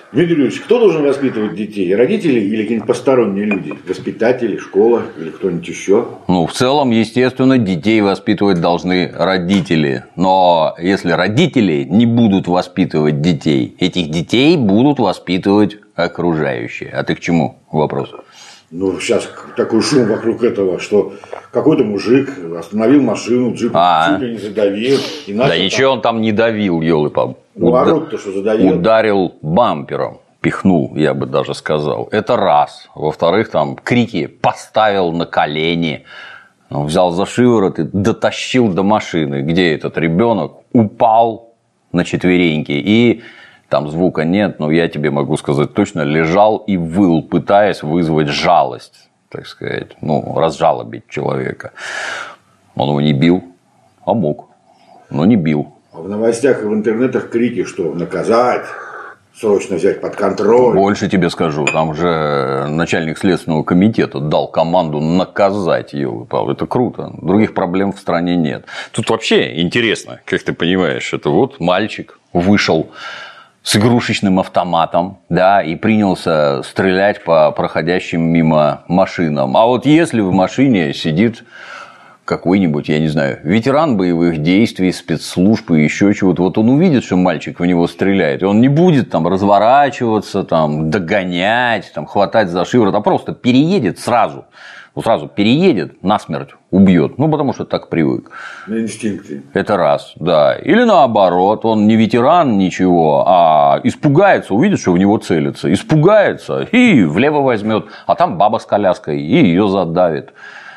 Дмитрий Юрьевич, кто должен воспитывать детей? Родители или какие-нибудь посторонние люди? Воспитатели, школа или кто-нибудь еще? Ну, в целом, естественно, детей воспитывать должны родители. Но если родители не будут воспитывать детей, этих детей будут воспитывать окружающие. А ты к чему вопрос? Ну, сейчас такой шум вокруг этого, что какой-то мужик остановил машину, джип чуть ли не задавил. И да ничего он там не давил, ёлы-пап. Ну, а руку-то что задавил? Ударил бампером. Пихнул, я бы даже сказал. Это раз. Во-вторых, там крики поставил на колени. Взял за шиворот и дотащил до машины, где этот ребенок упал на четвереньки. И там звука нет, но я тебе могу сказать точно, лежал и выл, пытаясь вызвать жалость, так сказать, разжалобить человека. Он его не бил, а мог, но не бил. А в новостях и в интернетах крики, что наказать, срочно взять под контроль. Больше тебе скажу, там же начальник Следственного комитета дал команду наказать ее. Это круто. Других проблем в стране нет. Тут вообще интересно, как ты понимаешь, это вот мальчик вышел с игрушечным автоматом, да, и принялся стрелять по проходящим мимо машинам. А вот если в машине сидит какой-нибудь, я не знаю, ветеран боевых действий, спецслужб и еще чего-то, вот он увидит, что мальчик в него стреляет, и он не будет там разворачиваться, там, догонять, там, хватать за шиворот, а просто переедет сразу. Вот сразу переедет, насмерть убьет. Потому что так привык. На инстинкте. Это раз, да. Или наоборот, он не ветеран, ничего, а испугается, увидит, что в него целится. Испугается и влево возьмет, а там баба с коляской, и ее задавит.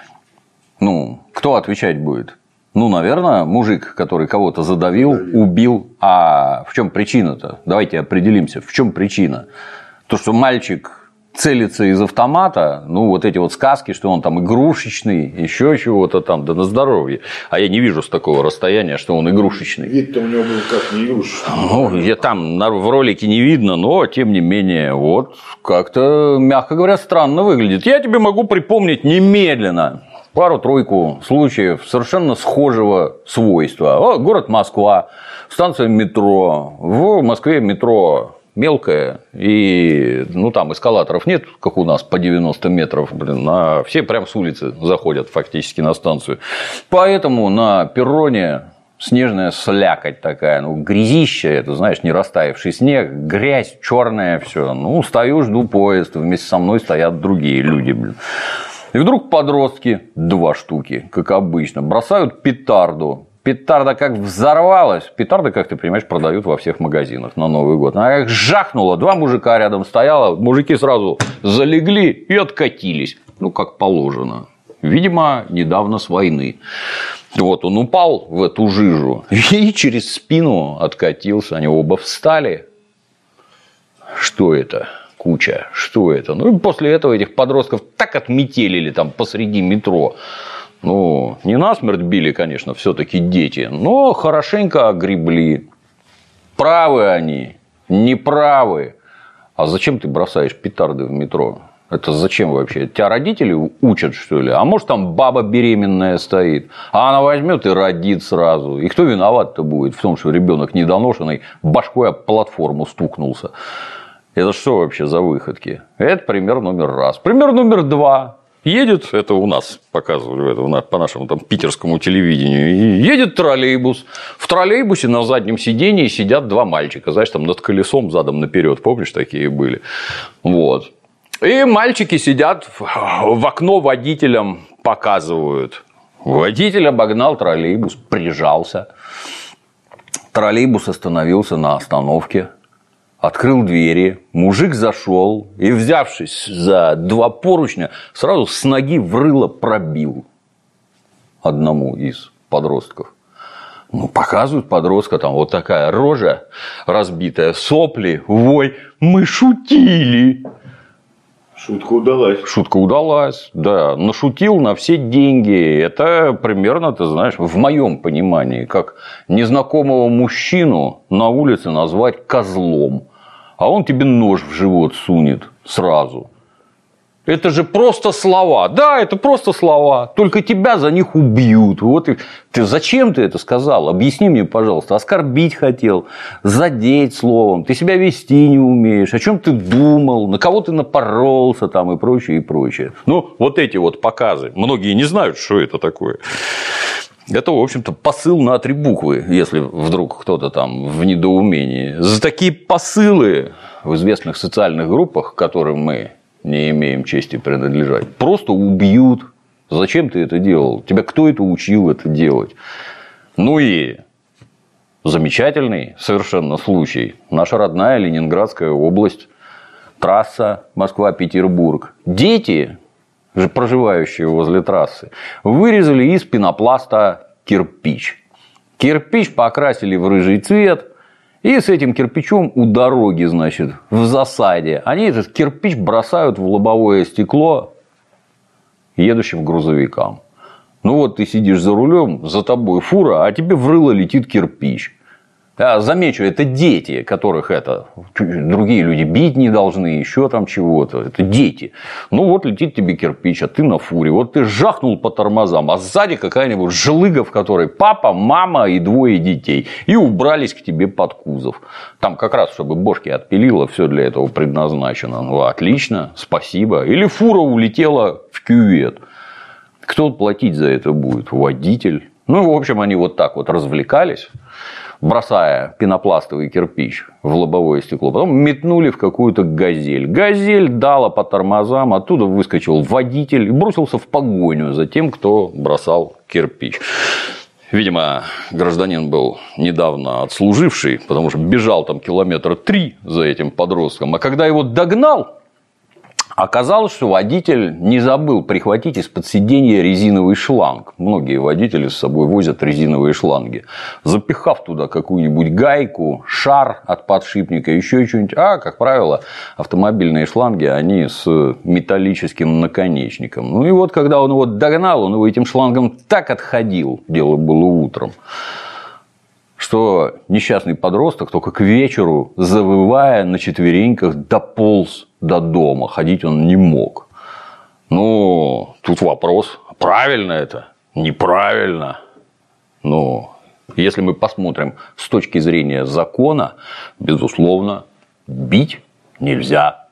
Кто отвечать будет? Наверное, мужик, который кого-то задавил, убил. А в чем причина-то? Давайте определимся, в чем причина. То, что мальчик целится из автомата, вот эти вот сказки, что он там игрушечный, еще чего-то там, да на здоровье. А я не вижу с такого расстояния, что он игрушечный. Вид-то у него был как не игрушечный. Я там в ролике не видно, но тем не менее, вот как-то, мягко говоря, странно выглядит. Я тебе могу припомнить немедленно пару-тройку случаев совершенно схожего свойства. Город Москва, станция метро. В Москве метро мелкое, и там эскалаторов нет, как у нас, по 90 метров, а все прям с улицы заходят фактически на станцию. Поэтому на перроне снежная слякоть такая, грязища, это, знаешь, не растаявший снег, грязь черная, все. Стою, жду поезд, вместе со мной стоят другие люди, И вдруг подростки, 2 штуки, как обычно, бросают петарду. Петарда как взорвалась. Петарды, как ты понимаешь, продают во всех магазинах на Новый год. Она как жахнула, 2 мужика рядом стояло, мужики сразу залегли и откатились. Как положено. Видимо, недавно с войны. Вот он упал в эту жижу и через спину откатился. Они оба встали. Что это? Куча. Что это? И после этого этих подростков так отметелили там посреди метро. Не насмерть били, конечно, все-таки дети, но хорошенько огребли. Правы они, неправы. А зачем ты бросаешь петарды в метро? Это зачем вообще? Тебя родители учат, что ли? А может, там баба беременная стоит, а она возьмет и родит сразу. И кто виноват-то будет в том, что ребенок недоношенный башкой об платформу стукнулся? Это что вообще за выходки? Это пример номер 1. Пример номер 2. Едет, это у нас показывали, это по нашему там питерскому телевидению, и едет троллейбус. В троллейбусе на заднем сидении сидят 2 мальчика, знаешь, там над колесом задом наперед, помнишь, такие были. Вот. И мальчики сидят в окно водителям, показывают. Водитель обогнал троллейбус, прижался. Троллейбус остановился на остановке. Открыл двери, мужик зашел и, взявшись за 2 поручня, сразу с ноги в рыло пробил одному из подростков. Показывают подростка, там вот такая рожа разбитая, сопли, вой, мы шутили. Шутка удалась. Шутка удалась, да. Нашутил на все деньги. Это примерно, ты знаешь, в моем понимании, как незнакомого мужчину на улице назвать козлом. А он тебе нож в живот сунет сразу. Это же просто слова. Да, это просто слова. Только тебя за них убьют. Вот и... Зачем ты это сказал? Объясни мне, пожалуйста. Оскорбить хотел, задеть словом. Ты себя вести не умеешь. О чем ты думал? На кого ты напоролся там и прочее, и прочее. Ну, вот эти вот показы. Многие не знают, что это такое. Это, в общем-то, посыл на 3 буквы, если вдруг кто-то там в недоумении. За такие посылы в известных социальных группах, к которым мы не имеем чести принадлежать, просто убьют. Зачем ты это делал? Тебя кто это учил это делать? Ну и замечательный совершенно случай. Наша родная Ленинградская область, трасса Москва-Петербург. Дети, проживающие возле трассы, вырезали из пенопласта кирпич. Кирпич покрасили в рыжий цвет. И с этим кирпичом у дороги, значит, в засаде, они этот кирпич бросают в лобовое стекло едущим грузовикам. Ну вот ты сидишь за рулем, за тобой фура, а тебе в рыло летит кирпич. Я замечу, это дети, которых другие люди бить не должны, еще там чего-то. Это дети. Ну вот летит тебе кирпич, а ты на фуре. Вот ты жахнул по тормозам, а сзади какая-нибудь жилыга, в которой папа, мама и 2 детей. И убрались к тебе под кузов. Там как раз, чтобы бошки отпилило, все для этого предназначено. Ну, отлично, спасибо. Или фура улетела в кювет. Кто платить за это будет? Водитель. Ну, в общем, они вот так вот развлекались, бросая пенопластовый кирпич в лобовое стекло. Потом метнули в какую-то газель. Газель дала по тормозам, оттуда выскочил водитель и бросился в погоню за тем, кто бросал кирпич. Видимо, гражданин был недавно отслуживший, потому что бежал там 3 километра за этим подростком. А когда его догнал, оказалось, что водитель не забыл прихватить из-под сиденья резиновый шланг. Многие водители с собой возят резиновые шланги. Запихав туда какую-нибудь гайку, шар от подшипника, еще что-нибудь. А, как правило, автомобильные шланги, они с металлическим наконечником. Ну и вот, когда он его догнал, он его этим шлангом так отходил, дело было утром, что несчастный подросток только к вечеру, завывая на четвереньках, дополз до дома. Ходить он не мог. Ну, тут вопрос, правильно это? Неправильно. Ну, если мы посмотрим с точки зрения закона, безусловно, бить нельзя.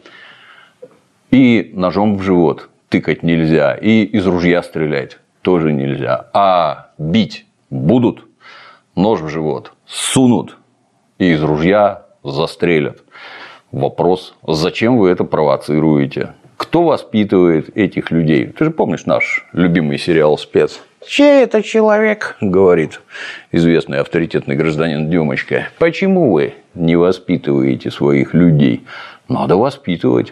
И ножом в живот тыкать нельзя. И из ружья стрелять тоже нельзя. А бить будут, нож в живот сунут и из ружья застрелят. Вопрос, зачем вы это провоцируете? Кто воспитывает этих людей? Ты же помнишь наш любимый сериал «Спец»? Чей это человек? Говорит известный авторитетный гражданин Демочка. Почему вы не воспитываете своих людей? Надо воспитывать.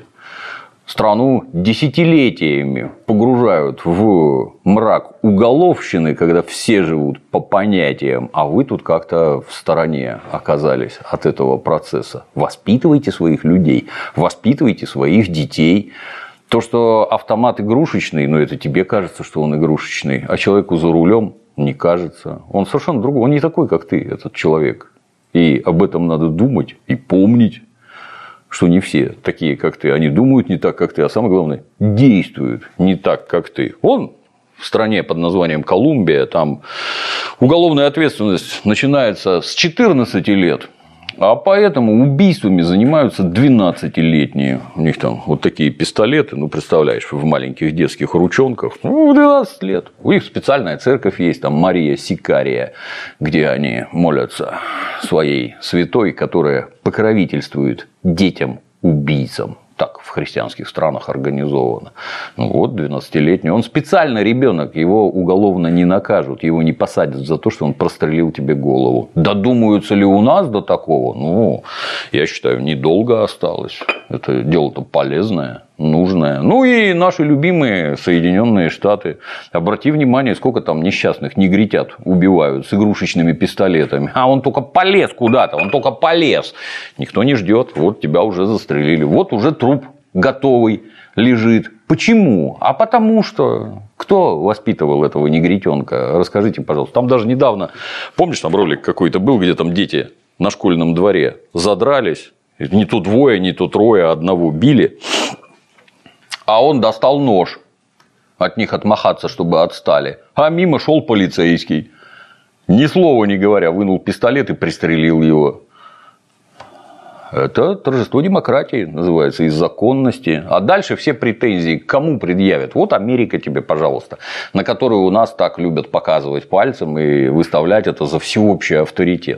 Страну десятилетиями погружают в мрак уголовщины, когда все живут по понятиям, а вы тут как-то в стороне оказались от этого процесса. Воспитывайте своих людей, воспитывайте своих детей. То, что автомат игрушечный, ну это тебе кажется, что он игрушечный, а человеку за рулем не кажется. Он совершенно другой, он не такой, как ты, этот человек. И об этом надо думать и помнить. Что не все такие, как ты, они думают не так, как ты, а самое главное, действуют не так, как ты. Он в стране под названием Колумбия, там уголовная ответственность начинается с 14 лет, а поэтому убийствами занимаются 12-летние. У них там вот такие пистолеты, ну, представляешь, в маленьких детских ручонках, ну, 12 лет. У них специальная церковь есть, там Мария Сикария, где они молятся своей святой, которая покровительствует детям-убийцам. Так в христианских странах организовано. Ну вот, 12-летний. Он специально ребенок, его уголовно не накажут, его не посадят за то, что он прострелил тебе голову. Додумаются ли у нас до такого? Ну, я считаю, недолго осталось. Это дело-то полезное, нужное. Ну и наши любимые Соединенные Штаты. Обрати внимание, сколько там несчастных негритят убивают с игрушечными пистолетами. А он только полез куда-то, он только полез. Никто не ждет. Вот тебя уже застрелили. Вот уже труп готовый лежит. Почему? А потому что кто воспитывал этого негритенка? Расскажите, пожалуйста. Там даже недавно, помнишь, там ролик какой-то был, где там дети на школьном дворе задрались. Не то 2, не то 3, а одного били. А он достал нож. От них отмахаться, чтобы отстали. А мимо шел полицейский. Ни слова не говоря, вынул пистолет и пристрелил его. Это торжество демократии называется, из законности. А дальше все претензии к кому предъявят? Вот Америка тебе, пожалуйста, на которую у нас так любят показывать пальцем и выставлять это за всеобщий авторитет.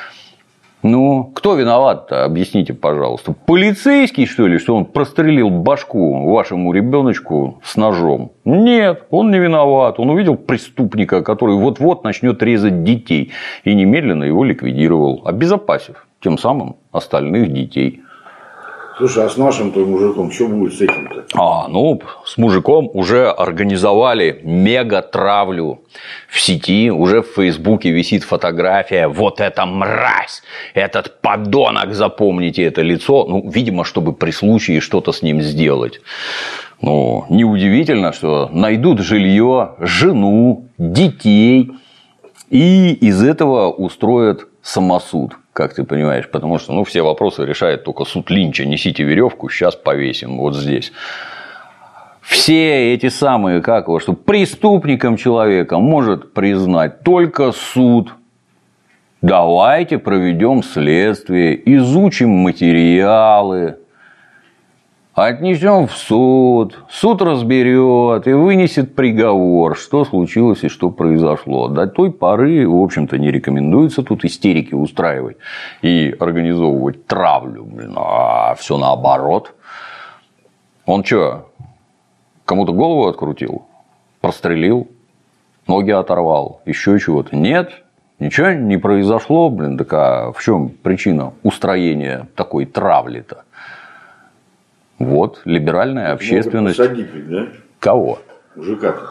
Ну, кто виноват-то? Объясните, пожалуйста. Полицейский, что ли, что он прострелил башку вашему ребеночку с ножом? Нет, он не виноват. Он увидел преступника, который вот-вот начнет резать детей, и немедленно его ликвидировал, обезопасив тем самым остальных детей. Слушай, а с нашим-то мужиком что будет с этим-то? Ну, с мужиком уже организовали мега-травлю в сети. Уже в Фейсбуке висит фотография. Вот эта мразь, этот подонок, запомните это лицо. Ну, видимо, чтобы при случае что-то с ним сделать. Ну, неудивительно, что найдут жилье, жену, детей. И из этого устроят самосуд. Как ты понимаешь, потому что все вопросы решает только суд Линча. Несите веревку, сейчас повесим вот здесь. Все эти самые, что преступником человека может признать только суд. Давайте проведем следствие, изучим материалы, отнесем в суд, суд разберет и вынесет приговор, что случилось и что произошло. До той поры, в общем-то, не рекомендуется тут истерики устраивать и организовывать травлю. А все наоборот. Он что, кому-то голову открутил, прострелил, ноги оторвал, еще чего-то? Нет, ничего не произошло. Так а в чем причина устроения такой травли-то? Вот, либеральная общественность. Посадить, да? Кого? Мужика-то.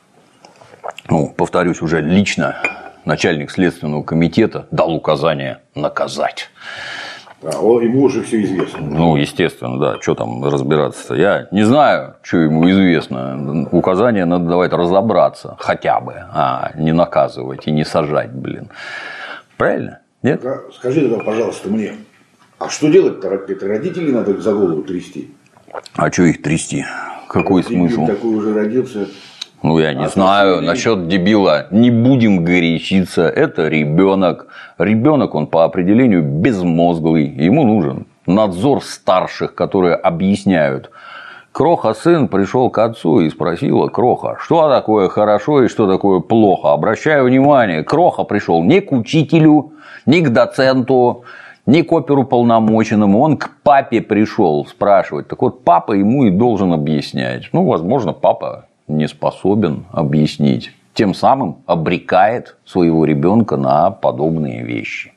Повторюсь, уже лично начальник Следственного комитета дал указание наказать. Ему уже все известно. Естественно, да. Что там разбираться-то? Я не знаю, что ему известно. Указание надо давать разобраться хотя бы, а не наказывать и не сажать, Правильно? Нет? Скажи тогда, пожалуйста, мне, а что делать-то? Это родителей надо за голову трясти? А что их трясти? Какой смысл? Такой уже родился. Я не знаю. Насчет дебила не будем горячиться. Это ребенок. Ребенок, он по определению безмозглый. Ему нужен надзор старших, которые объясняют. Кроха сын пришел к отцу и спросила: Кроха, что такое хорошо и что такое плохо? Обращаю внимание, Кроха пришел не к учителю, не к доценту, не к оперуполномоченному, он к папе пришел спрашивать. Так вот, папа ему и должен объяснять. Возможно, папа не способен объяснить. Тем самым обрекает своего ребенка на подобные вещи.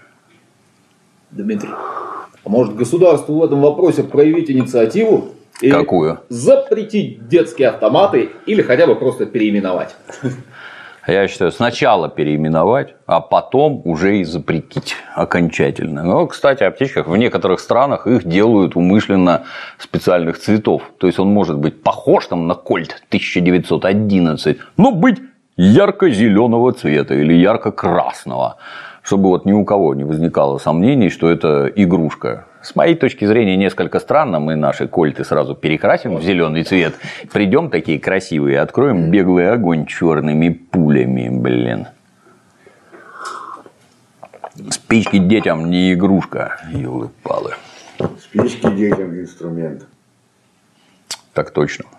Дмитрий, а может государству в этом вопросе проявить инициативу? И какую? Запретить детские автоматы или хотя бы просто переименовать? Я считаю, сначала переименовать, а потом уже и запретить окончательно. Кстати, о аптечках в некоторых странах их делают умышленно специальных цветов. То есть он может быть похож на Кольт 1911, но быть ярко-зеленого цвета или ярко-красного, чтобы ни у кого не возникало сомнений, что это игрушка. С моей точки зрения, несколько странно. Мы наши кольты сразу перекрасим в зеленый цвет. Придем такие красивые, откроем беглый огонь черными пулями, Спички детям не игрушка, елы-палы. Спички детям инструмент. Так точно.